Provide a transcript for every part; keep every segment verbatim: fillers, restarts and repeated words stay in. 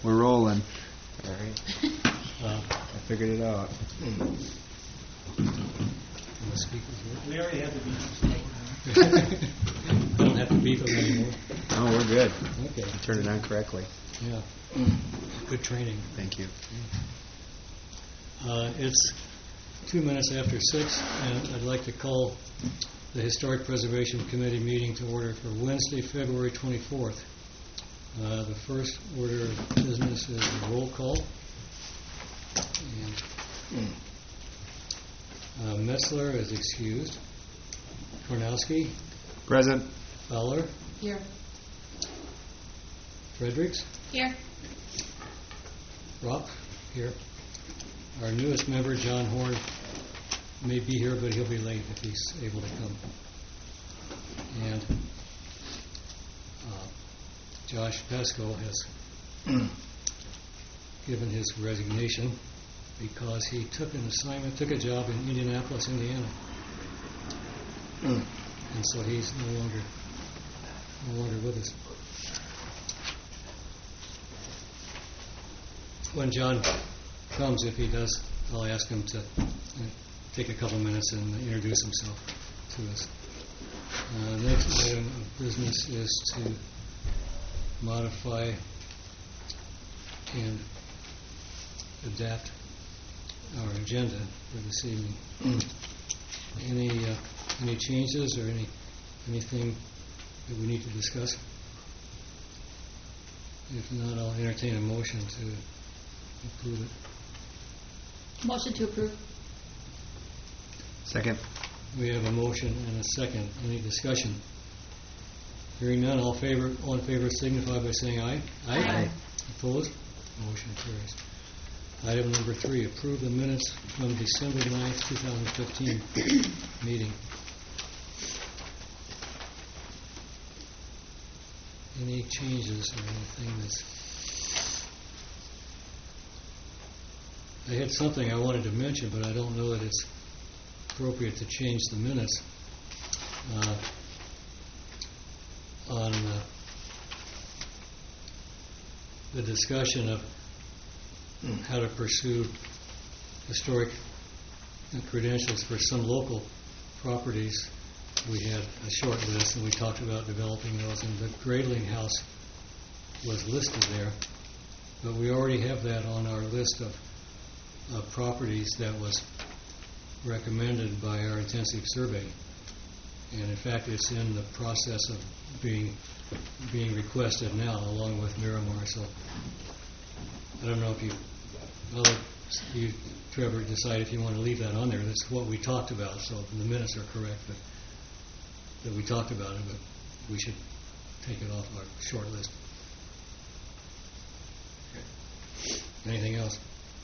We're rolling. All right. Uh, I figured it out. We already had the beach. I don't have to beep them anymore. Oh, we're good. Okay. You turned it on correctly. Yeah. Good training. Thank you. Uh, it's two minutes after six, and I'd like to call the Historic Preservation Committee meeting to order for Wednesday, February twenty-fourth. Uh, the first order of business is a roll call. And, uh, Metzler is excused. Kornowski, Present. Fowler, Here. Fredericks, Here. Rock, here. Our newest member, John Horn, may be here, but he'll be late if he's able to come. And uh, Josh Pesco has given his resignation because he took an assignment, took a job in Indianapolis, Indiana. And so he's no longer no longer with us. When John comes, if he does, I'll ask him to uh, take a couple minutes and introduce himself to us. Uh, next item of business is to modify and adapt our agenda for this evening. Any uh, any changes or any anything that we need to discuss? If not, I'll entertain a motion to approve it. Motion to approve. Second. We have a motion and a second. Any discussion? Hearing none, all favor, all in favor signify by saying aye. Aye. Aye. Opposed? Motion carries. Item number three, approve the minutes from December ninth, two thousand fifteen meeting. Any changes or anything that's... I had something I wanted to mention, but I don't know that it's appropriate to change the minutes. Uh, on uh, the discussion of how to pursue historic credentials for some local properties, we had a short list, and we talked about developing those, and the Gradling House was listed there. But we already have that on our list of, of properties that was recommended by our intensive survey. And in fact, it's in the process of being being requested now, along with Miramar. So I don't know if you, I'll let you, Trevor, decide if you want to leave that on there. That's what we talked about. So the minutes are correct that that we talked about it, but we should take it off our short list. Okay. Anything else?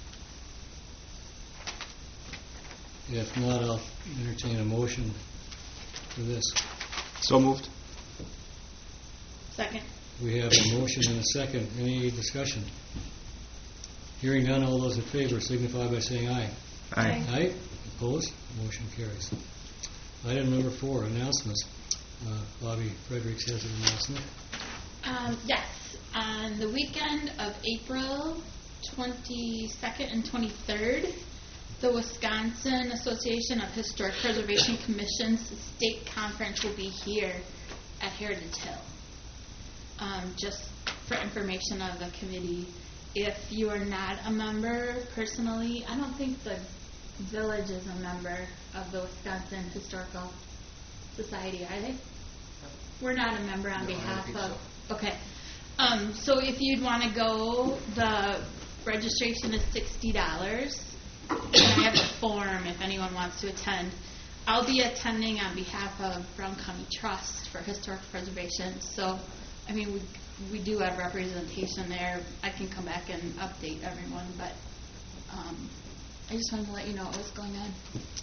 If not, I'll entertain a motion for this. So moved. Second. We have a motion and a second. Any discussion? Hearing none, all those in favor signify by saying aye. Aye. Aye. Opposed? Motion carries. Item number four, announcements. Uh, Bobby Fredericks has an announcement. Um, yes. On the weekend of April twenty-second and twenty-third, the Wisconsin Association of Historic Preservation Commissions State Conference will be here at Heritage Hill. Um, just for information of the committee, if you are not a member personally, I don't think the village is a member of the Wisconsin Historical Society, are they? We're not a member on No, I don't behalf think of... so. Okay. Um, so if you'd want to go, the registration is sixty dollars. And I have a form if anyone wants to attend. I'll be attending on behalf of Brown County Trust for Historic Preservation. So, I mean, we we do have representation there. I can come back and update everyone, but um, I just wanted to let you know what was going on.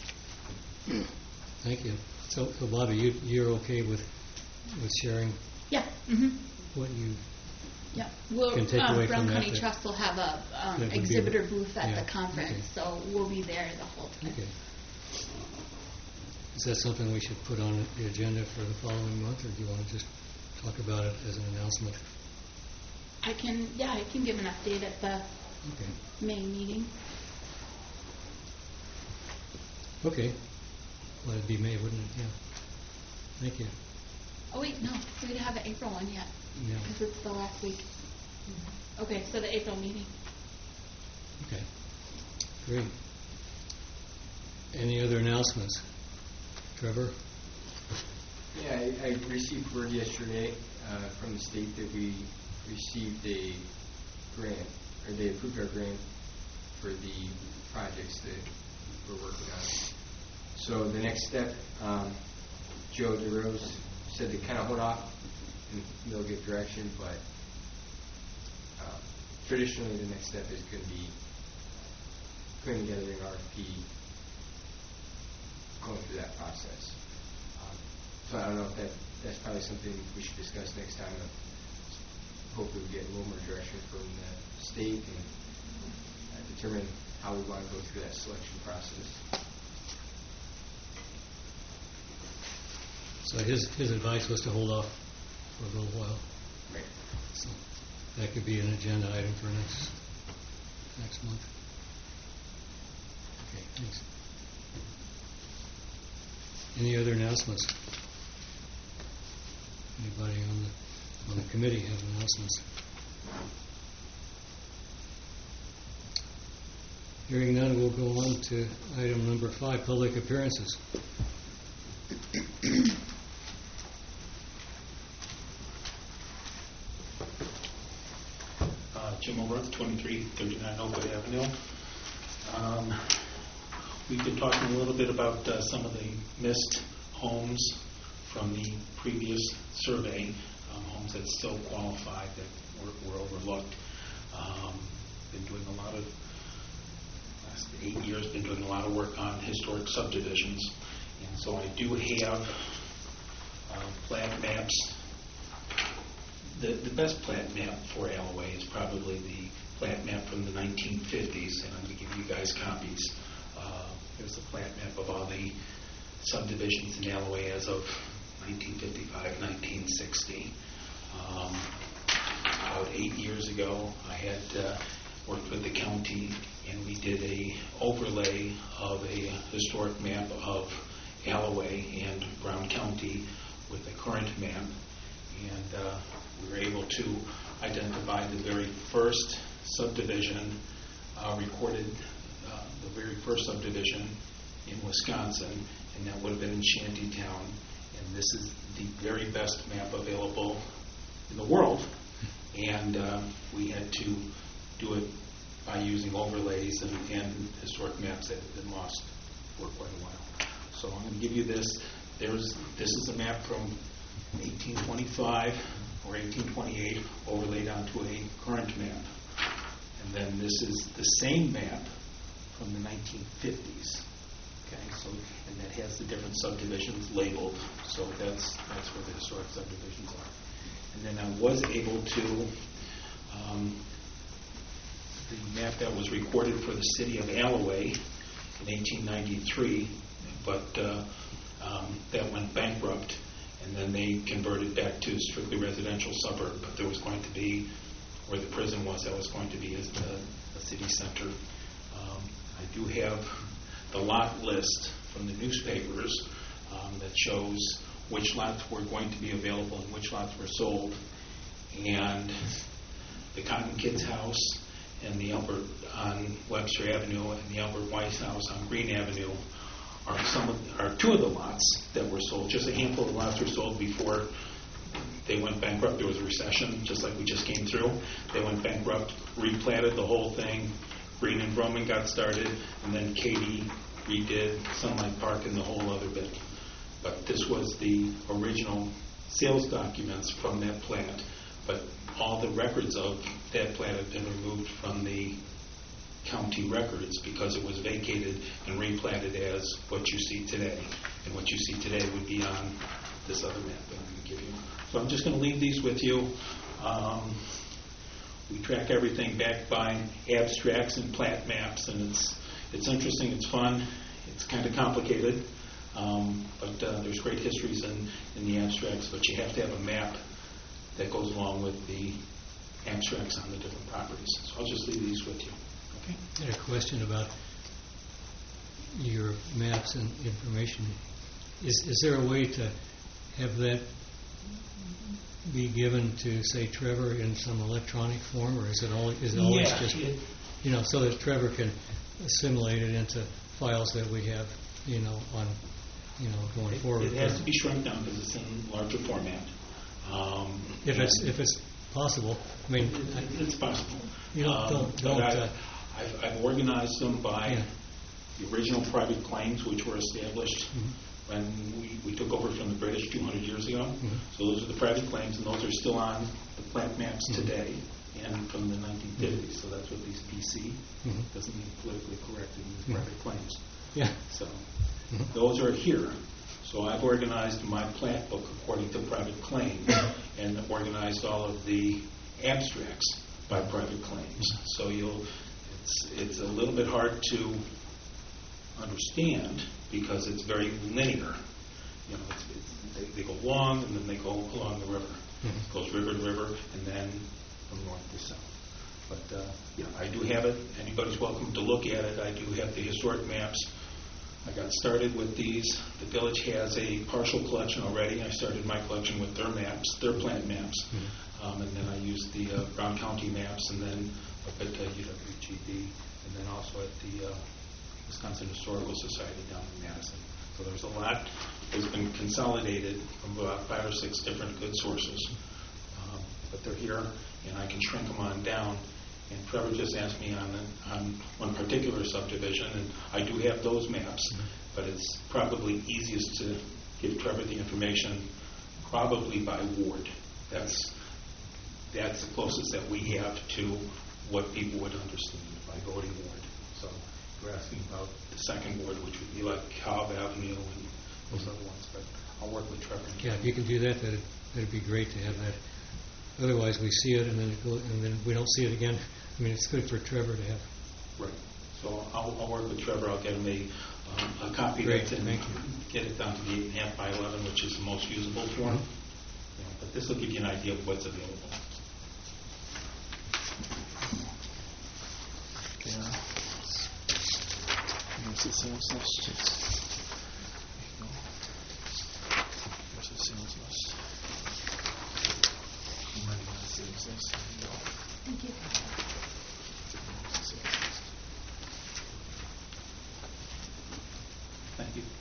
Thank you. So, so Bobby, you, you're okay with with sharing Yeah. Mm-hmm. what you Yeah. We'll, can take um, away Brown from County that that- Trust will have a um, that would be- exhibitor booth at yeah, the conference, okay. so we'll be there the whole time. Okay. Is that something we should put on the agenda for the following month, or do you want to just talk about it as an announcement? I I can, yeah, I can give an update at the Okay. May meeting. Okay. Well, it'd be May, wouldn't it? Yeah. Thank you. Oh wait, no, we don't have an April one yet, Yeah. because it's the last week. Okay, so the April meeting. Okay. Great. Any other announcements? Trevor? Yeah, I, I received word yesterday uh, from the state that we received a grant, or they approved our grant for the projects that we're working on. So the next step, um, Joe DeRose said to kind of hold off and they'll give direction, but uh, traditionally the next step is going to be putting together an R F P, going through that process. Um, so I don't know if that, that's probably something we should discuss next time. Hopefully we get a little more direction from the state and uh, determine how we want to go through that selection process. So his, his advice was to hold off for a little while. Right. So that could be an agenda item for next next month. Okay, thanks. Any other announcements? Anybody on the on the committee have announcements? Hearing none, we'll go on to item number five, public appearances. Uh, Jim O'Rourke, twenty-three thirty-nine Oakwood Avenue. Um, we've been talking a little bit about uh, some of the missed homes from the previous survey, um, homes that still qualify that were, were overlooked. Um, been doing a lot of, last eight years, been doing a lot of work on historic subdivisions. And so I do have uh, plat maps. The, the best plat map for Alloway is probably the plat map from the nineteen fifties, and I'm going to give you guys copies. Uh, there's a plat map of all the subdivisions in Alloway as of nineteen fifty-five, nineteen sixty. Um, about eight years ago, I had uh, worked with the county, and we did a overlay of a historic map of Alloway and Brown County with a current map. And uh, we were able to identify the very first subdivision uh, recorded, uh, the very first subdivision in Wisconsin, and that would have been in Shantytown. And this is the very best map available in the world. And uh, we had to do it by using overlays and, and historic maps that had been lost for quite a while. So I'm going to give you this. There's this is a map from eighteen twenty-five or eighteen twenty-eight overlaid onto a current map. And then this is the same map from the nineteen fifties. Okay, so and that has the different subdivisions labeled. So that's that's where the historic subdivisions are. And then I was able to um, the map that was recorded for the city of Alloway in eighteen ninety-three, but uh, um, that went bankrupt. And then they converted back to strictly residential suburb, but there was going to be, where the prison was, that was going to be as the, the city center. Um, I do have the lot list from the newspapers um, that shows which lots were going to be available and which lots were sold. And the Cotton Kids House and the Albert on Webster Avenue and the Albert Weiss House on Green Avenue are some of, are two of the lots that were sold. Just a handful of lots were sold before they went bankrupt. There was a recession, just like we just came through. They went bankrupt, replatted the whole thing. Green and Broman got started, and then Katie redid Sunlight Park and the whole other bit. But this was the original sales documents from that plat. But all the records of that plat have been removed from the county records because it was vacated and replatted as what you see today. And what you see today would be on this other map that I'm going to give you. So I'm just going to leave these with you. Um, we track everything back by abstracts and plat maps, and it's it's interesting, it's fun, it's kind of complicated, um, but uh, there's great histories in, in the abstracts, but you have to have a map that goes along with the abstracts on the different properties. So I'll just leave these with you. Okay? I had a question about your maps and information. Is, is there a way to have that be given to, say, Trevor in some electronic form, or is it always, is it always Yeah, just, it- you know, so that Trevor can assimilate it into files that we have, you know, on, you know, going It forward? it has to be shrunk down because it's in larger format. Um, If it's, and- if it's possible, I mean, I- It- It's possible. You don't- Um, don't- but don't, I- uh, I've I've organized them by Yeah. the original private claims, which were established Mhm. when we we took over from the British two hundred years ago. Mhm. So those are the private claims, and those are still on the plat maps Mhm. today and from the nineteen fifties. So that's what these P C, Mhm. doesn't mean politically correct, it means Mhm. private claims. yeah. So Mhm. those are here. So I've organized my plat book according to private claim and organized all of the abstracts by private claims. So you'll, it's, it's a little bit hard to understand because it's very linear. You know, it's, it's, they, they go long and then they go along the river. Mhm. It goes river to river and then from north to south. But uh, yeah, I do have it. Anybody's welcome to look at it. I do have the historic maps. I got started with these. The village has a partial collection already. I started my collection with their maps, their plant maps. Mhm. Um, and then I used the uh, Brown County maps and then up at uh, U W G B and then also at the uh, Wisconsin Historical Society down in Madison. So there's a lot that's been consolidated from about five or six different good sources. Um, but they're here and I can shrink them on down. And Trevor just asked me on, on one particular subdivision, and I do have those maps, Mhm. but it's probably easiest to give Trevor the information probably by ward. That's that's the closest that we have to what people would understand by voting ward. So you're asking about the second ward, which would be like Cobb Avenue and those other ones, but I'll work with Trevor. Yeah, if you can do that, that'd, that'd be great to have that. Otherwise, we see it and then it go, and then we don't see it again. I mean, it's good for Trevor to have. Right. So I'll, I'll work with Trevor. I'll get him a, um, a copy Great, of it and thank you. get it down to the eight and a half by eleven, which is the most usable form. Mhm. You know, but this will give you an idea of what's available. Yeah. Here's the sales list. There you go. Here's the sales list. I'm writing on the sales list. There you go. Thank you. Here's the sales list. Thank you.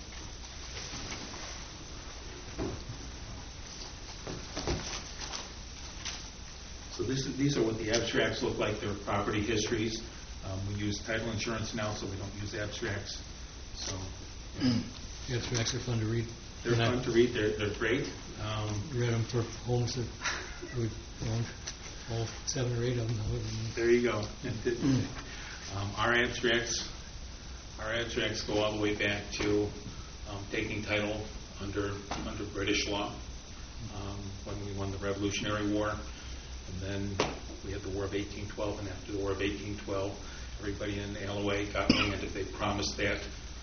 So this, is- these are what the abstracts look like. They're property histories. Um, we use title insurance now, so we don't use abstracts. So The abstracts are fun to read. they're And I fun to read. They're, they're great. Um, read them for homes that we've owned, all seven or eight of them, however many. There you go. um, our abstracts, our abstracts go all the way back to um, taking title under under British law um, when we won the Revolutionary War, and then we had the War of eighteen twelve. And after the War of eighteen twelve, everybody in Alloway got land if they promised that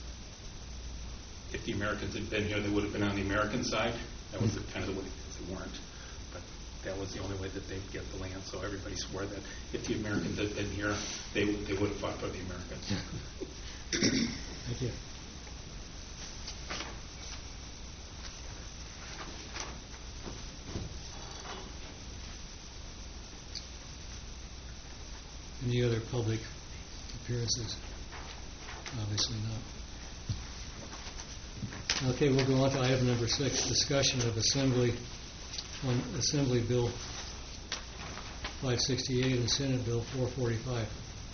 if the Americans had been here, they would have been on the American side. That was the, kind of the way, because they weren't. But that was the only way that they'd get the land. So everybody swore that if the Americans had been here, they would they would have fought for the Americans. Thank you. Any other public appearances? Obviously not. Okay, we'll go on to item number six, discussion of Assembly, on Assembly Bill five sixty-eight and Senate Bill four forty-five.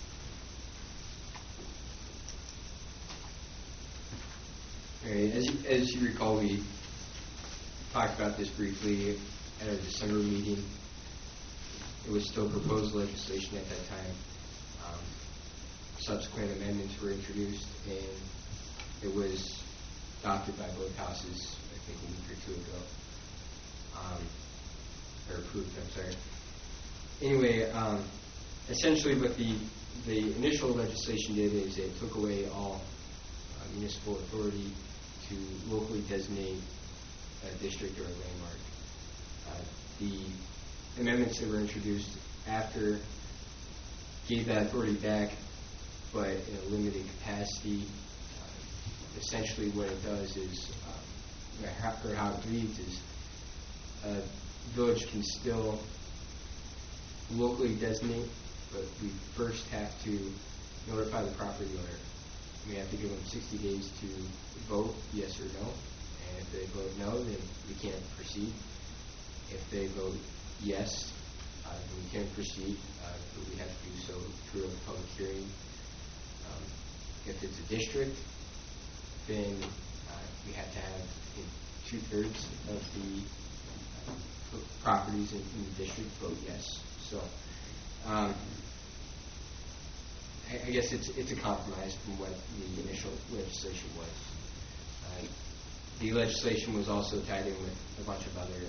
All right, as you, as you recall, we talked about this briefly at our December meeting. It was still proposed legislation at that time. Um, subsequent amendments were introduced, and it was adopted by both houses, I think, a week or two ago. Um, or approved, I'm sorry. Anyway, um, essentially what the, the initial legislation did is it took away all uh, municipal authority to locally designate a district or a landmark. Uh, the amendments that were introduced after gave that authority back, but in a limited capacity. Uh, essentially, what it does is, um, or how, or how it reads is, a village can still locally designate, but we first have to notify the property owner. We have to give them sixty days to vote yes or no, and if they vote no, then we can't proceed. If they vote yes, uh, then we can proceed, uh, but we have to do so through a public hearing. Um, if it's a district, then uh, we have to have I think, two-thirds of the uh, properties in, in the district vote yes. So, um, I, I guess it's it's a compromise from what the initial legislation was. Uh, the legislation was also tied in with a bunch of other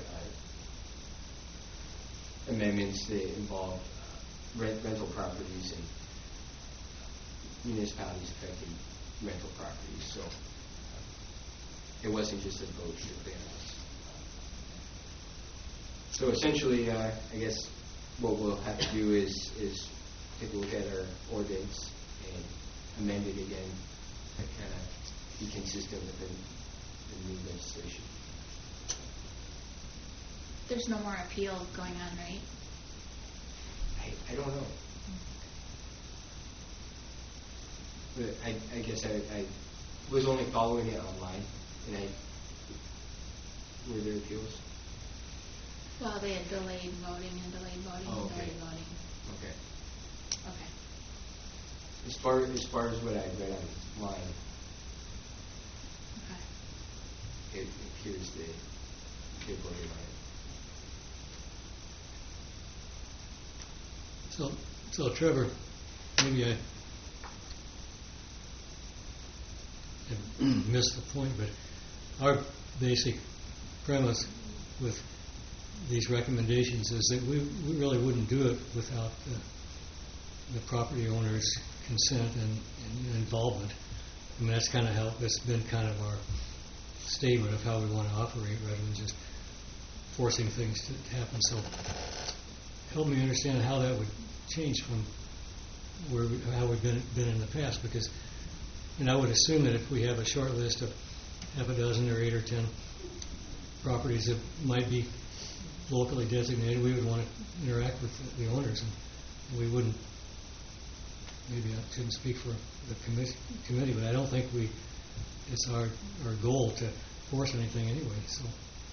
uh, amendments that involve uh, rent, rental properties and municipalities affecting rental properties. So uh, it wasn't just a vote strictly on this. So essentially, uh, I guess what we'll have to do is is take a look at our ordinance and amend it again to kind of be consistent with the, the new legislation. There's no more appeal going on, right? I, I don't know. But I, I guess I, I was only following it online, and I were there appeals? Well, they had delayed voting and delayed voting Oh, and okay. delayed voting. Okay. Okay. As far as far as what I read online, Okay. it appears they they voted on it. So, so Trevor, maybe I have missed the point, but our basic premise with these recommendations is that we, we really wouldn't do it without the, the property owner's consent and, and involvement. I mean, that's kind of how, that's been kind of our statement of how we want to operate rather than just forcing things to happen. So help me understand how that would change from where we, how we've been, been in the past, because and I would assume that if we have a short list of half a dozen or eight or ten properties that might be locally designated, we would want to interact with the, the owners, and we wouldn't. Maybe I shouldn't speak for the committee, committee, but I don't think we. It's our our goal to force anything anyway. So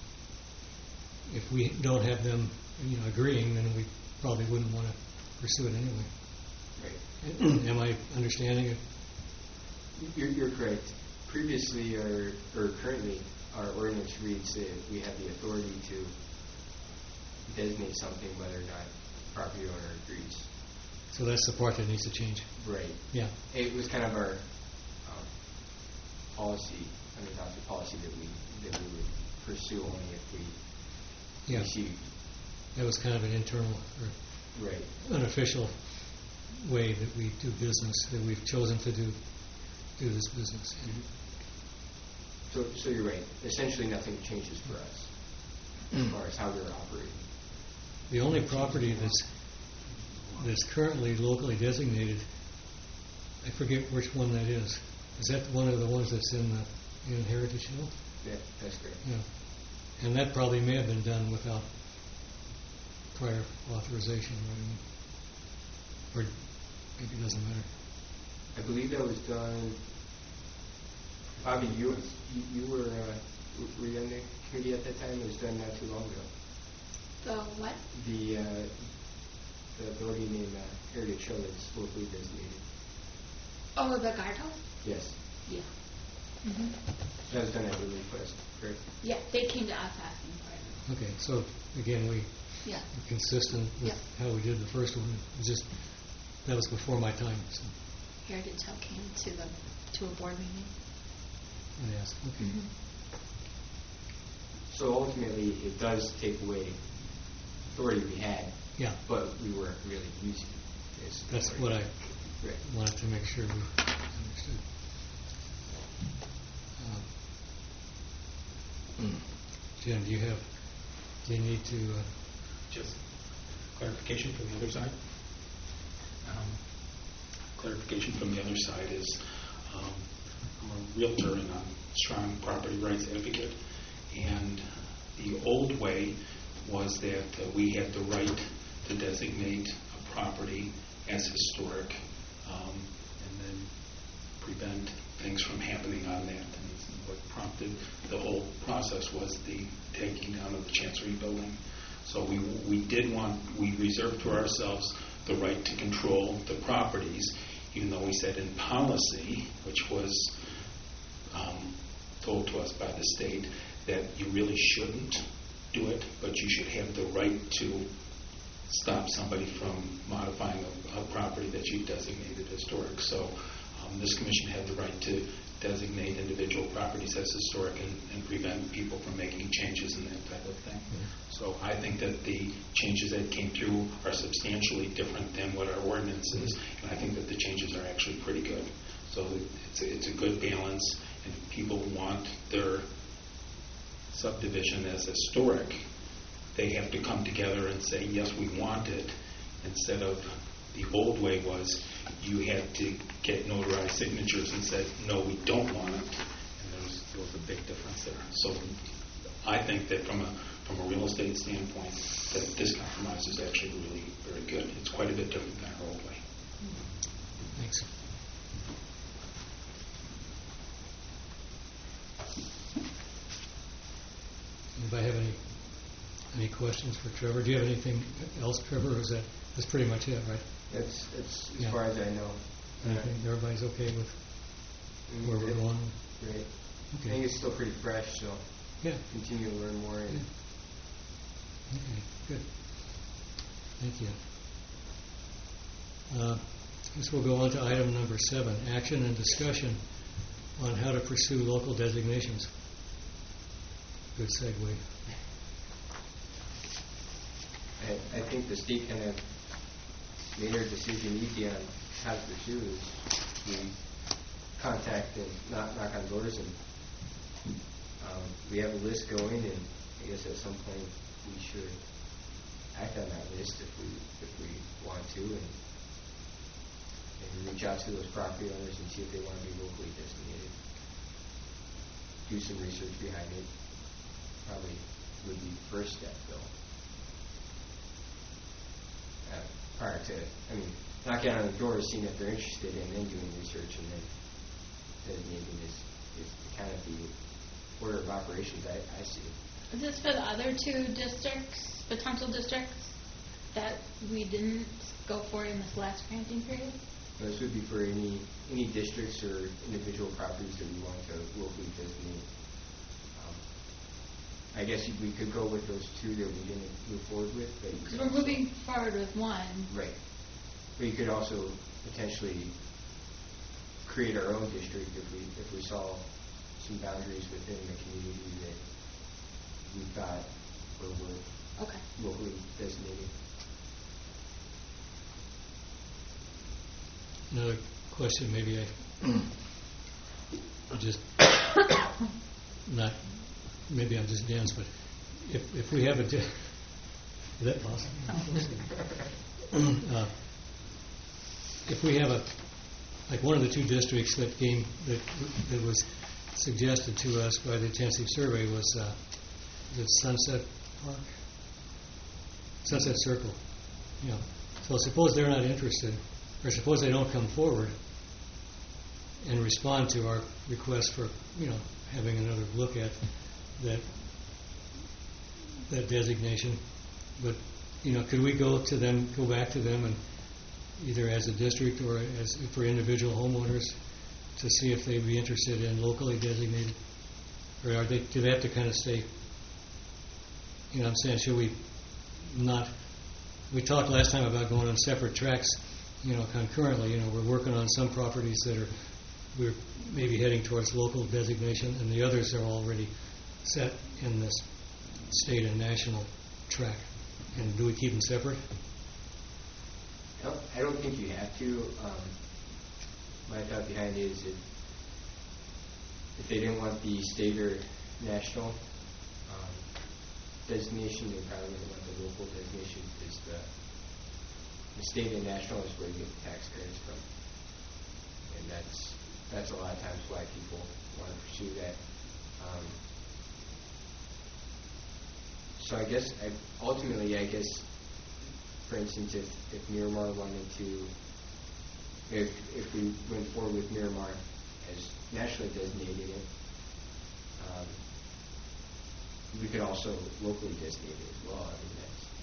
if we don't have them, you know, agreeing, then we probably wouldn't want to pursue it anyway. Right. Am I understanding it? You're, you're correct. Previously, or or currently, our ordinance reads that we have the authority to designate something whether or not the property owner agrees. So that's the part that needs to change. Right. Yeah. It was kind of our um, policy, unadopted policy that we that we would pursue only if we Yeah. received. That was kind of an internal or Right. unofficial way that we do business, that we've chosen to do do this business. Mm-hmm. So, so you're right. Essentially, nothing changes for us as far as how we're operating. The only property that's that's currently locally designated, I forget which one that is. Is that one of the ones that's in the in Heritage Hill? Yeah, that's great. Yeah. And that probably may have been done without prior authorization, right? Or maybe it doesn't matter. I believe that was done. Bobby, you you, you were uh, were you on the committee at that time? It was done not too long ago. The what? The uh, the building in uh, Heritage Hill that's locally designated. Oh, the guardhouse? Yes, Yeah. Mm-hmm. that was done at the request, correct? Yeah, they came to us asking for it. Okay, so again, we Yeah. are consistent with Yeah. how we did the first one. It was just that was before my time, so Heritage Hill came to the to a board meeting. I asked. Okay. Mm-hmm. So ultimately, it does take away authority we had, Yeah, but we weren't really using this. that's authority. what I Right. wanted to make sure we understood. Um, Jim, do you have, do you need to, uh, Just clarification from the other side? Um, clarification from the other side is um, I'm a realtor and a strong property rights advocate, and the old way was that uh, we had the right to designate a property as historic um, and then prevent things from happening on that. And what prompted the whole process was the taking down of the Chancery building. So we we did want, we reserved to ourselves the right to control the properties, even though we said in policy, which was um, told to us by the state, that you really shouldn't do it, but you should have the right to stop somebody from modifying a, a property that you've designated historic. So um, this commission had the right to designate individual properties as historic and, and prevent people from making changes and that type of thing. Mm-hmm. So I think that the changes that came through are substantially different than what our ordinance is, and I think that the changes are actually pretty good. So it's a, it's a good balance, and if people want their subdivision as historic, they have to come together and say, yes, we want it, instead of the old way was you had to get notarized signatures and said, no, we don't want it. And there was, there was a big difference there. So I think that from a from a real estate standpoint, that this compromise is actually really very good. It's quite a bit different than our old way. Thanks. Anybody have any any questions for Trevor? Do you have anything else, Trevor, or is that that's pretty much it, right? That's, that's as Yeah. far as I know. Anything, everybody's okay with Mm, where we're it- going? Great. I Okay. think it's still pretty fresh, so Yeah. continue to learn more. And Yeah. Okay, good. Thank you. Uh, I guess we'll go on to item number seven, action and discussion on how to pursue local designations. Good segue. I, I think the state kind of made our decision easy on how to pursue is we contact and knock, knock on doors, and um, we have a list going, and I guess at some point we should act on that list if we if we want to, and maybe reach out to those property owners and see if they want to be locally designated. Do some research behind it. Probably would be the first step, though. Uh, prior to, I mean, knocking on the door, seeing if they're interested, and then doing research, and then designating is, is kind of the order of operations I, I see. Is this for the other two districts, potential districts, that we didn't go for in this last granting period? So this would be for any any districts or individual properties that we want to locally designate. Um, I guess we could go with those two that we didn't move forward with. But you Because could we're also- moving forward with one. Right. But you could also potentially create our own district if we if we saw some boundaries within the community that we thought were worth Okay. locally designated. Another question, maybe I just not, maybe I'm just dense, but if if we have a, di- is that possible? uh, if we have a, like one of the two districts that came that that was suggested to us by the intensive survey was uh, the Sunset Park, Sunset Circle. You know, so suppose they're not interested, or suppose they don't come forward and respond to our request for, you know, having another look at that that designation. But, you know, could we go to them, go back to them, and either as a district or as for individual homeowners to see if they'd be interested in locally designated, or are they? Do they have to kind of stay? You know, what I'm saying, should we not? We talked last time about going on separate tracks, you know, concurrently. You know, we're working on some properties that are, we're maybe heading towards local designation, and the others are already set in this state and national track. And do we keep them separate? I don't, I don't think you have to. Um, my thought behind it is that if they didn't want the state or national um, designation, they probably would want the local designation, because the the state and national is where you get the tax credits from. And that's, that's a lot of times why people want to pursue that. Um, so I guess, I, ultimately, I guess, for instance, if, if Miramar wanted to, if if we went forward with Miramar as nationally designated it, um, we could also locally designate it as well. I mean,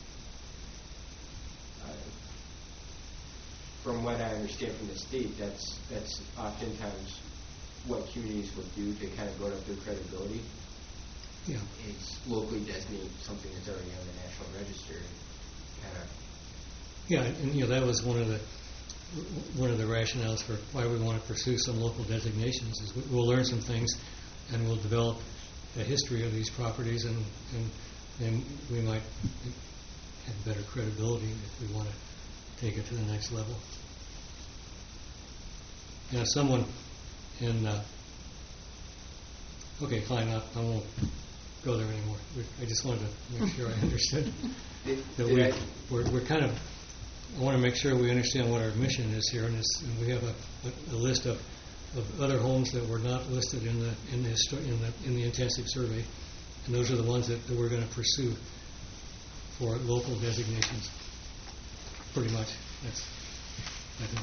that's, uh, from what I understand from the state, that's that's oftentimes what communities would do to kind of build up their credibility. Yeah. Is locally designate something that's already on the National Register, and kind of. Yeah, and you know that was one of the one of the rationales for why we want to pursue some local designations. Is we'll learn some things, and we'll develop a history of these properties, and and then we might have better credibility if we want to take it to the next level. Now, someone in uh, okay, fine, I, I won't go there anymore. We, I just wanted to make sure I understood that we we're, we're kind of. I want to make sure we understand what our mission is here, and, this, and we have a, a, a list of, of other homes that were not listed in the in the, histo- in the in the intensive survey, and those are the ones that, that we're going to pursue for local designations. Pretty much, that's I think.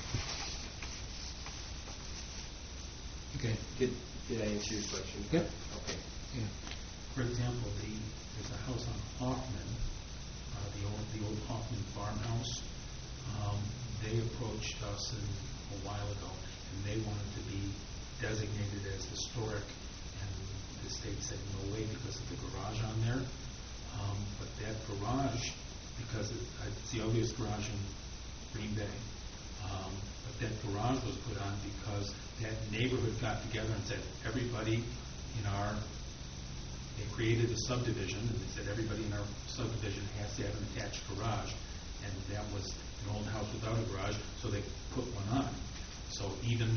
Okay. Did did I answer your question? Yep. Okay. Yeah. For example, the, there's a house on Hoffman, uh, the old the old Hoffman farmhouse. Um, they approached us in, a while ago, and they wanted to be designated as historic, and the state said no way because of the garage on there. Um, but that garage, because it, it's the ugliest garage in Green Bay, um, but that garage was put on because that neighborhood got together and said everybody in our they created a subdivision, and they said everybody in our subdivision has to have an attached garage, and that was an old house without a garage, so they put one on. So even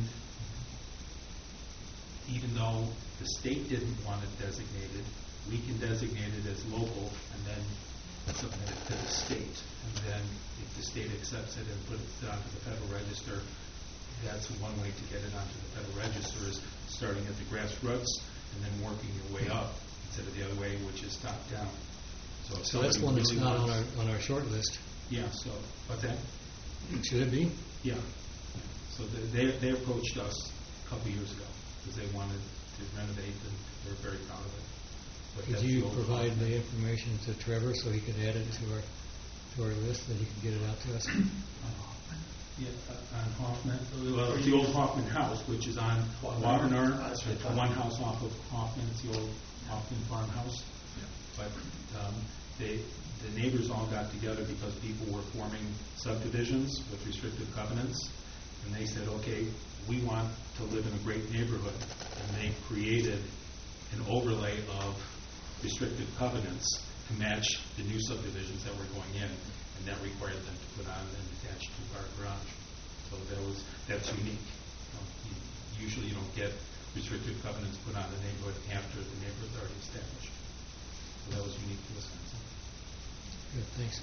even though the state didn't want it designated, we can designate it as local and then submit it to the state. And then if the state accepts it and puts it onto the Federal Register, that's one way to get it onto the Federal Register, is starting at the grassroots and then working your way up instead of the other way, which is top down. So, if So that's one that's really not on wants- our on our short list. Yeah. So, what's that? Should it be? Yeah. So they they, they approached us a couple years ago because they wanted to renovate, and they were very proud of it. But Could that's you the old provide Hoffman. the information to Trevor so he could add it to our to our list, that he can get it out to us? Yeah, uh, on Hoffman, well, it's the old Hoffman house, which is on Wagoner. That's right. It's one house off of Hoffman. It's the old Hoffman farmhouse. But um, they, the neighbors all got together because people were forming subdivisions with restrictive covenants, and they said, okay, we want to live in a great neighborhood, and they created an overlay of restrictive covenants to match the new subdivisions that were going in, and that required them to put on an attached two-car garage. So that was that's unique. Um, you, usually, you don't get restrictive covenants put on the neighborhood after the neighborhood's already established. So that was unique to Wisconsin. Good, thanks.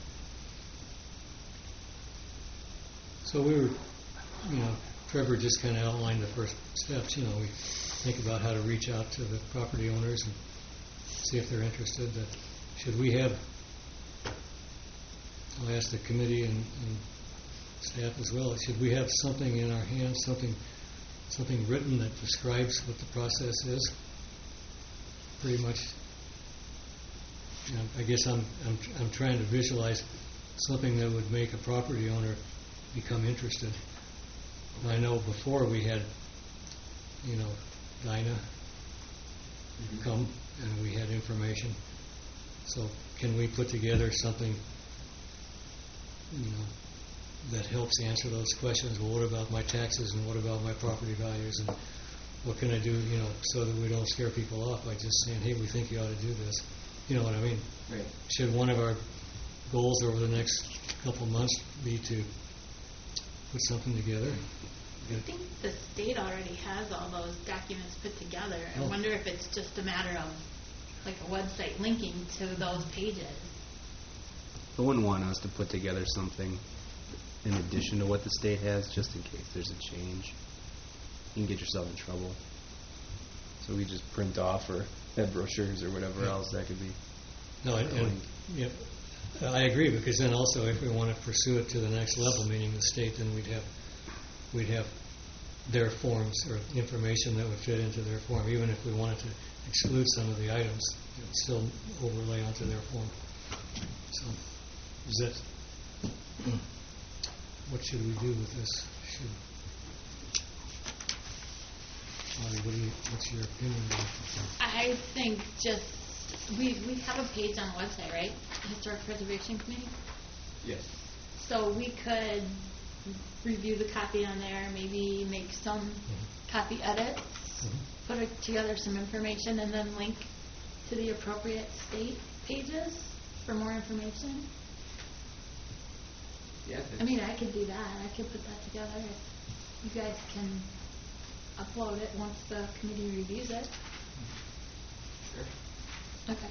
So we were, you know, Trevor just kind of outlined the first steps. You know, we think about how to reach out to the property owners and see if they're interested. Uh, should we have, I'll ask the committee and, and staff as well, should we have something in our hands, something something written that describes what the process is? Pretty much, you know, I guess I'm, I'm I'm trying to visualize something that would make a property owner become interested. And I know before we had, you know, Dinah Mm-hmm. come and we had information. So can we put together something, you know, that helps answer those questions? Well, what about my taxes, and what about my property values, and what can I do, you know, so that we don't scare people off by just saying, hey, we think you ought to do this. You know what I mean? Right. Should one of our goals over the next couple months be to put something together? I think the state already has all those documents put together. I Oh. wonder if it's just a matter of like a website linking to those pages. I wouldn't want us to put together something addition to what the state has, just in case there's a change. You can get yourself in trouble. So we just print off or have brochures or whatever Yeah. else that could be. No, and, and, yeah, I agree, because then also if we want to pursue it to the next level, meaning the state, then we'd have, we'd have their forms or information that would fit into their form. Even if we wanted to exclude some of the items, it would still overlay onto their form. So, is that, what should we do with this? Should, Audrey, what do you, what's your opinion on it? I think just, we, we have a page on the website, right? Historic Preservation Committee. Yes. So we could review the copy on there, maybe make some copy edits, Mhm. put it together some information, and then link to the appropriate state pages for more information. Yeah. I mean, I could do that. I could put that together. You guys can upload it once the committee reviews it. Sure. Okay.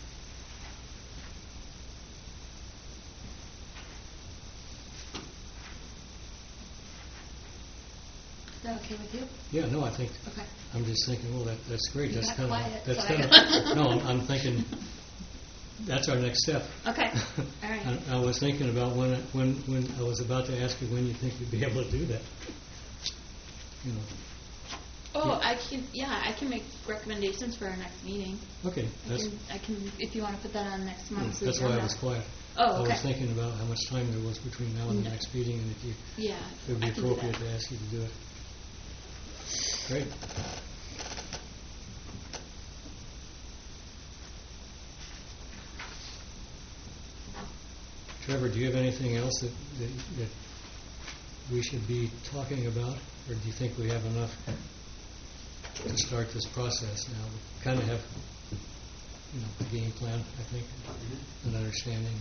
Is that okay with you? Yeah, no, I think, Okay. I'm just thinking, well, that, that's great. You That's got kind quiet, of, that's so kind I- of, no, I'm, I'm thinking, that's our next step. Okay. All right. I, I was thinking about when, I- when, when, I was about to ask you when you think you'd be able to do that. You know, Oh, I can, yeah, I can make recommendations for our next meeting. okay, I that's, can, I can, if you want to put that on next month's that's why I agenda. was quiet. Oh, I okay. was thinking about how much time there was between now and the No. next meeting, and if you, Yeah, it would be I can do appropriate that. to ask you to do it. Great. Trevor, do you have anything else that, that, that we should be talking about, or do you think we have enough to start this process now? We kind of have, you know, a game plan, I think, an understanding.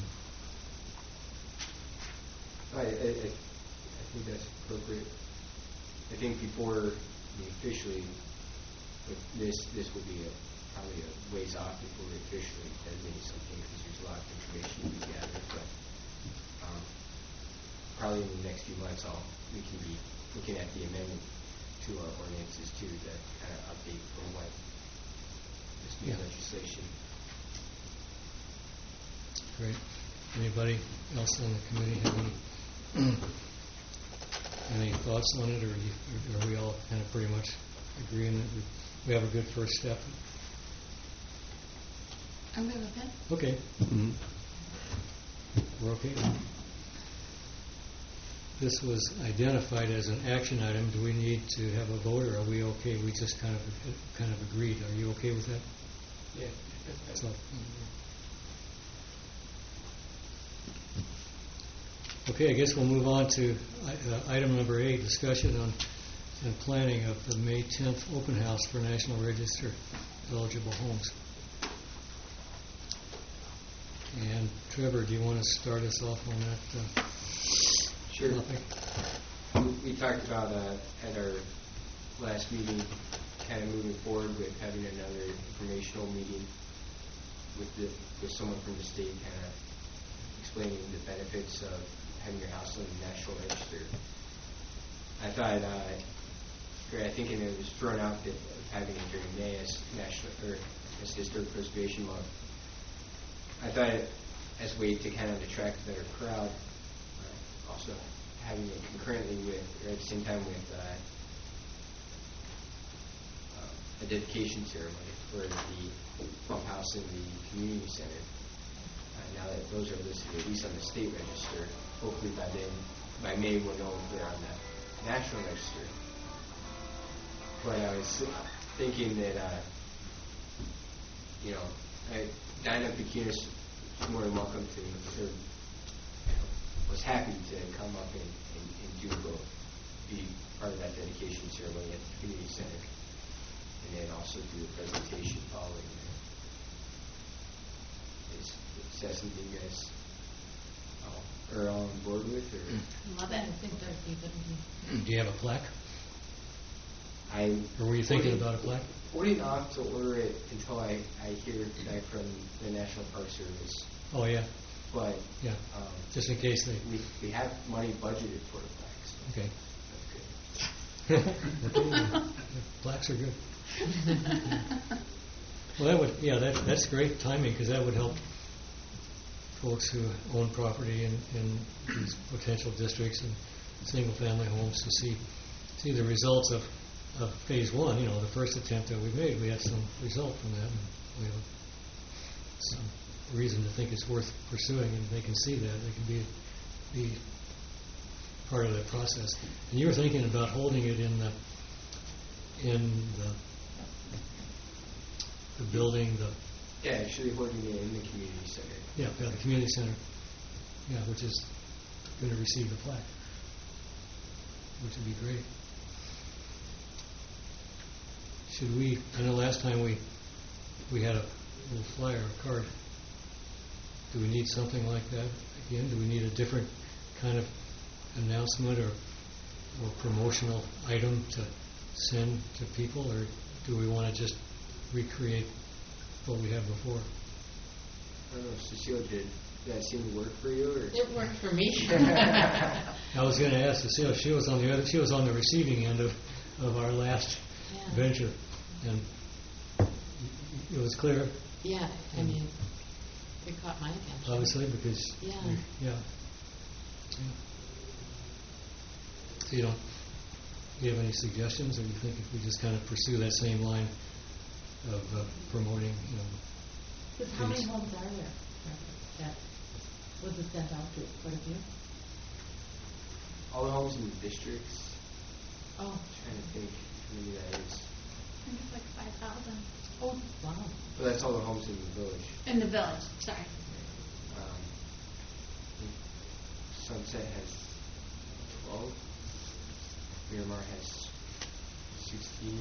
I, I, I I think that's appropriate. I think before we officially, like, this, this will be a, probably a ways off before we officially designate something, because there's a lot of information to be gathered, but, um, probably in the next few months, I'll, we can be looking at the amendment to our ordinances too, to kind of update for what this new Yeah. legislation. Great. Anybody else on the committee have any any thoughts on it, or, do you, or are we all kind of pretty much agreeing that we, we have a good first step? I'm good with it. Okay, Mm-hmm. we're okay. This was identified as an action item. Do we need to have a vote, or are we okay? We just kind of kind of agreed. Are you okay with that? Yeah. So, okay, I guess we'll move on to uh, item number eight, discussion on and planning of the May tenth open house for National Register eligible homes. And Trevor, do you want to start us off on that uh, Sure. topic? We we talked about uh, at our last meeting, kind of moving forward with having another informational meeting with the, with someone from the state, kind of explaining the benefits of having your house on the National Register. I thought, uh, great, I think it was thrown out that of having it during May as national or as Historic Preservation Month. I thought it as a way to kind of attract a better crowd. Uh, also, having it concurrently with, or at the same time with uh, uh, a dedication ceremony for the pump house and the community center. Uh, now that those are listed at least on the state register, hopefully by then, by May, we'll know if they're on the national register. But I was thinking that, uh, you know, I, Dinah Pekinis is more than welcome to, or was happy to come up and, and, and do both, be part of that dedication ceremony at the community center, and then also do a presentation following that. Is, is that something you guys all are all on board with, or? Love it. I think that'd be a good idea. Do you have a plaque? I'm Or were you thinking putting- about a plaque? Putting off to order it until I, I hear back from the National Park Service. Oh, yeah. but Yeah, um, just in case they, we, we have money budgeted for the plaques. So okay. that's good. Okay. Plaques are good. Well, that would, yeah, that, that's great timing, because that would help folks who own property in, in these potential districts and single-family homes to see, see the results of, of phase one, you know, the first attempt that we made. We had some result from that, and we have some reason to think it's worth pursuing, and they can see that. They can be, be part of that process. And you were thinking about holding it in the, in the, the building, the, Yeah, actually holding it in the community center. yeah, yeah, the community center, yeah, which is going to receive the plaque, which would be great. Should we, I know last time we, we had a little flyer, a card. Do we need something like that again? Do we need a different kind of announcement or, or promotional item to send to people, or do we want to just recreate what we had before? I don't know, Cecile, did that seem to work for you? Or? It worked for me. I was going to ask Cecile. She was on the other. She was on the receiving end of, of our last Yeah. venture, and it was clear, Yeah, I mean, it caught my attention. obviously, because Yeah. we, yeah. yeah. So you don't. Do you have any suggestions, or do you think if we just kind of pursue that same line of uh, promoting, you know? Because how many Please. homes are there that was it sent out to? Quite a few? All the homes in the districts. Oh, Trying to think how many that is. I think it's like five thousand. oh, wow. But that's all the homes in the village. In the village, sorry. Um, I think Sunset has twelve. Miramar has sixteen.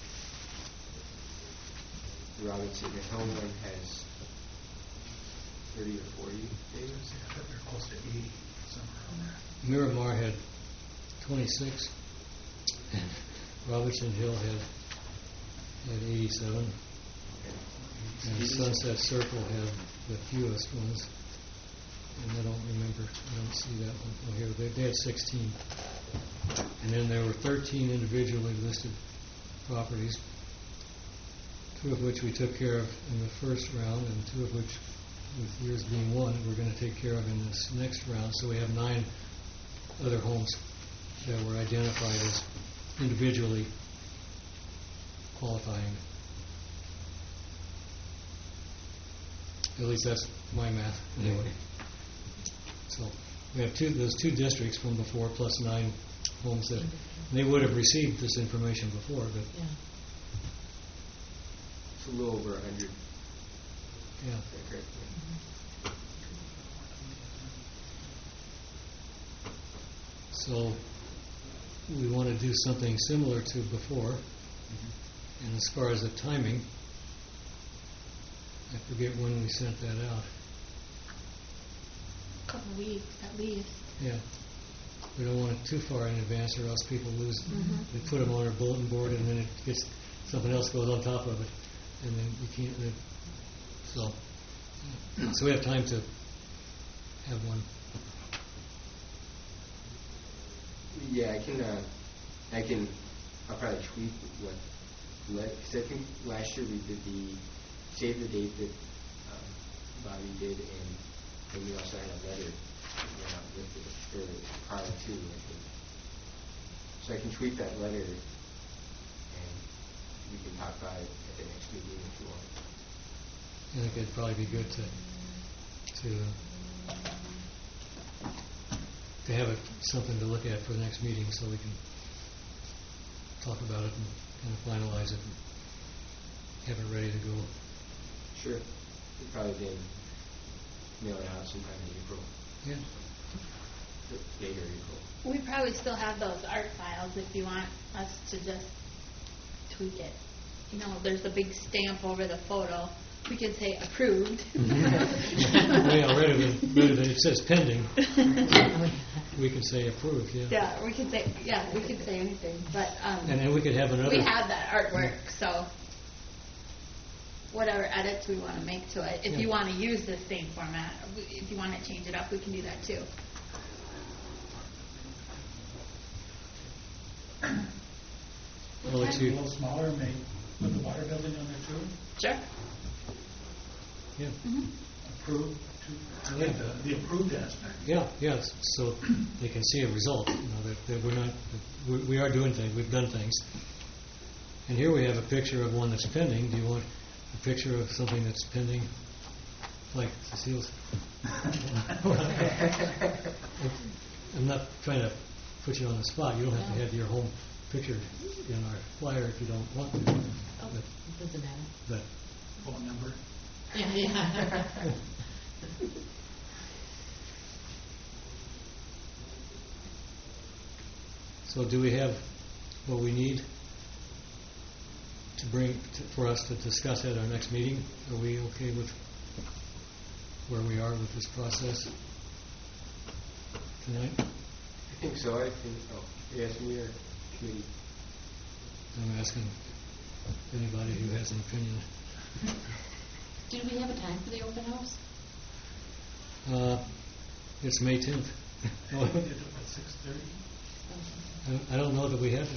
And Robinson and Homeland has thirty or forty. Maybe. They're close to eighty, somewhere around there. Miramar had twenty-six, and Robertson Hill had had eighty-seven, and Sunset Circle had the fewest ones. And I don't remember, I don't see that one oh, here. They, they had sixteen, and then there were thirteen individually listed properties, two of which we took care of in the first round, and two of which, with yours being one, we're going to take care of in this next round. So we have nine other homes that were identified as individually qualifying. At least that's my math, anyway. So we have two, those two districts from before, plus nine homes that, they would have received this information before, but, Yeah. It's a little over a hundred. yeah. Is that correct? So we want to do something similar to before. And as far as the timing, I forget when we sent that out. A couple weeks at least. Yeah. We don't want it too far in advance, or else people lose. Mhm. They put them on our bulletin board, and then it gets something else goes on top of it, and then you can't. They, so, so we have time to have one. Yeah, I can. Uh, I can. I'll probably tweak what. Because I think last year we did the save the date that um, Bobby did, and then we also had a letter that went out with it, or prior to, I think. So I can tweak that letter, and we can talk about it at the next meeting if you want. I think it'd probably be good to to to have it, something to look at for the next meeting, so we can talk about it and kind of finalize it and have it ready to go. Sure. We probably then mail it out sometime in April, Yeah. later April. We probably still have those art files if you want us to just tweak it. You know, there's a big stamp over the photo. We could say approved. Yeah, rather than, rather than it says pending, we could say approved. Yeah. Yeah, we could say yeah, we could say anything. But um, And then we could have another. we have that artwork, so whatever edits we want to make to it. If Yeah. you want to use the same format, we- if you want to change it up, we can do that too. Well, it's A you. little smaller, make, put the water building on there too, Sure. Yeah, hmm approved, to, I like the, the approved aspect. yeah, yes, so they can see a result, you know, that, that we're not, that we, we are doing things, we've done things. And here we have a picture of one that's pending. Do you want a picture of something that's pending? Like Cecile's? I'm not trying to put you on the spot. You don't have to have your home picture in our flyer if you don't want to. Oh, But, it doesn't matter. but Phone number. Yeah, yeah. so do we have what we need to bring, to, for us to discuss at our next meeting? Are we okay with where we are with this process tonight? I think so. I think, oh, you asked me or committee? I'm asking anybody who has an opinion. Did we have a time for the open house? Uh, it's May tenth. And we did it at six thirty. I I don't know that we have it.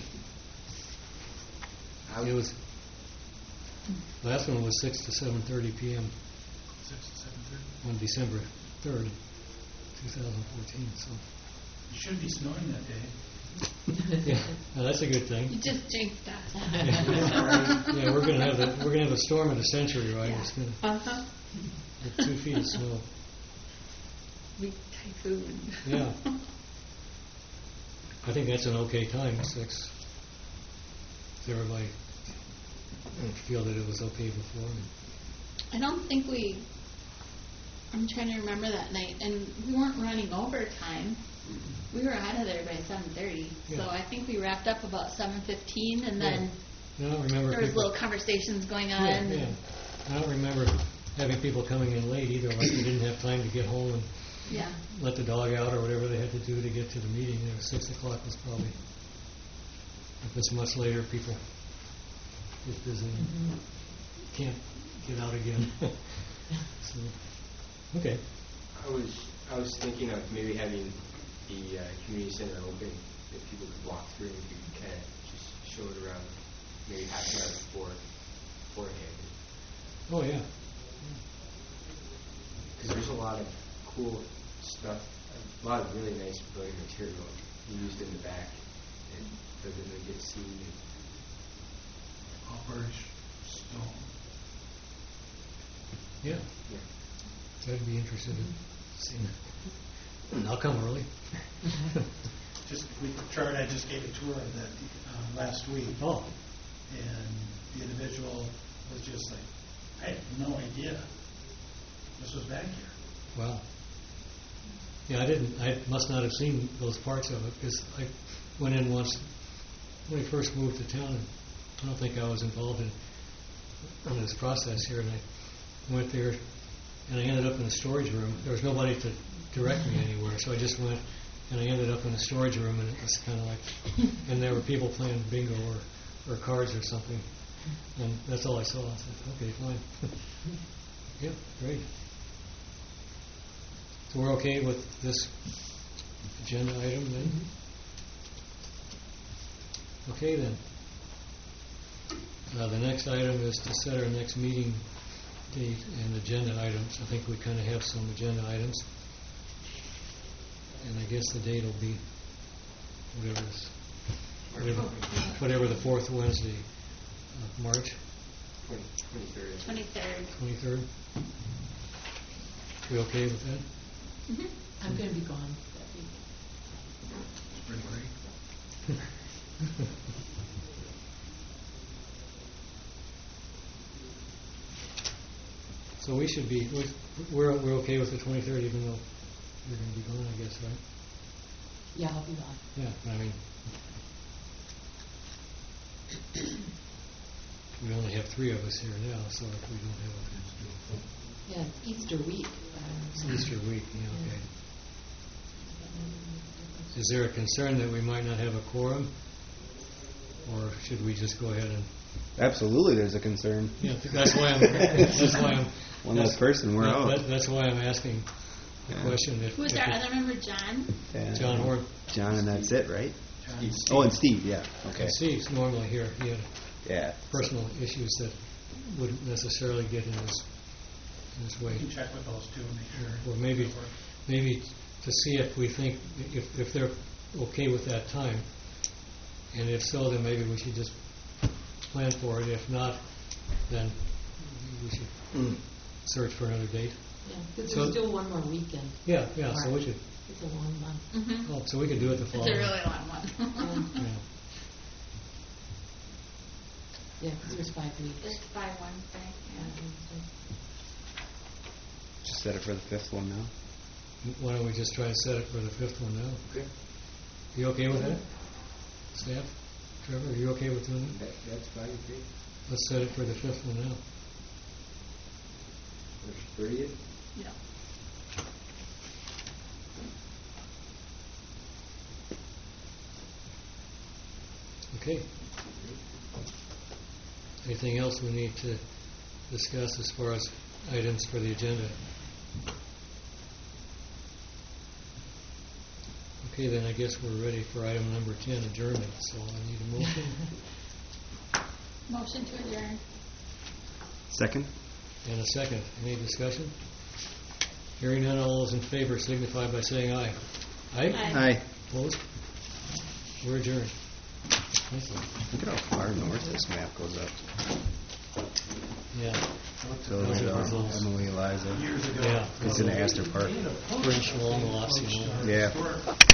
It was, last one was six to seven thirty p.m. Six to seven thirty. on December third, two thousand fourteen. So, It should be snowing that day. yeah, now that's a good You thing. just jinxed us. Yeah, we're gonna have the we're gonna have the storm of the century, right? It's gonna Uh-huh. with two feet of snow. Big typhoon. Yeah. I think that's an okay time, six. Does everybody feel that it was okay before? I don't think we, I'm trying to remember that night, and we weren't running overtime. We were out of there by seven thirty, so Yeah. I think we wrapped up about seven fifteen, and then I don't remember there was people. little conversations going on. Yeah, yeah. I don't remember having people coming in late either, like they didn't have time to get home and Yeah. let the dog out or whatever they had to do to get to the meeting. There, six o'clock was probably. If it's much later, people get busy and can't get out again. So, okay. I was I was thinking of maybe having the uh, community center open that people could walk through and you could kind of just show it around maybe half an hour before beforehand. Oh yeah. Because there's a lot of cool stuff, a lot of really nice building material used in the back and doesn't really get seen. And Copper, sh- stone. Yeah. yeah. I'd be interested in seeing it. And I'll come early. Just, we, Charlie, I just gave a tour of that um, last week. Oh. And the individual was just like, I had no idea this was back here. Wow. Yeah, I didn't. I must not have seen those parts of it because I went in once when I first moved to town, and I don't think I was involved in, in this process here. And I went there, and I ended up in a storage room. There was nobody to direct me anywhere, so I just went, and I ended up in a storage room, and it was kind of like, and there were people playing bingo or, or cards or something, and that's all I saw. I said, okay, fine. Yeah, great. So we're okay with this agenda item then? Okay then. Uh, the next item is to set our next meeting date and agenda items. I think we kind of have some agenda items. And I guess the date will be whatever is, whatever, whatever the fourth Wednesday of March, twenty-third. twenty-third. twenty-third. We okay with that? Mm-hmm. I'm going to be gone that week. Spring break. So we should be, we- we're, we're okay with the twenty-third even though you're going to be gone, I guess, right? Yeah, I'll be gone. Yeah, I mean, we only have three of us here now, so if we don't have Yeah, it's Easter week. a, it's Easter week, yeah, okay. Is there a concern that we might not have a quorum? Or should we just go ahead and Absolutely, there's a concern. Yeah, that's why I'm, that's why I'm. One less that's- person, we're that- out. that- That's why I'm asking the Yeah. question. If- Who's if our it- other member, John? Yeah. John Horn. John, and that's it, right? Steve. Oh, and Steve, yeah, okay. And Steve's normally here. He had Yeah. personal issues that wouldn't necessarily get in his, in his We way. can check with those two and make sure. Or maybe, maybe to see if we think, if, if they're okay with that time. And if so, then maybe we should just plan for it. If not, then we should search for another date. Yeah, because So- there's still one more weekend. Yeah, yeah, so we March. should, It's a long month. Mm-hmm. oh, so we could do it the It's a following. really long one. Yeah. Yeah. Yeah, because there's five weeks. It's by Wednesday, Yeah, yeah. Wednesday. Just set it for the fifth one now. Why don't we just try to set it for the fifth one now? Okay. You okay with that? Staff? Trevor, are you okay with doing that? That, that's fine, okay. Let's set it for the fifth one now. March thirtieth? Yeah. Okay. Anything else we need to discuss as far as items for the agenda? Okay, then I guess we're ready for item number ten, adjournment. So I need a motion Motion to adjourn. Second? and a second. Any discussion? Hearing none, all those in favor signify by saying aye. Aye? Aye. Aye. Opposed? We're adjourned. Thank you. Look at how far north this map goes up. Yeah, Village Those are of those- Emily Eliza. Years ago. yeah. It's in Astor Park. French long lots, you know. Yeah.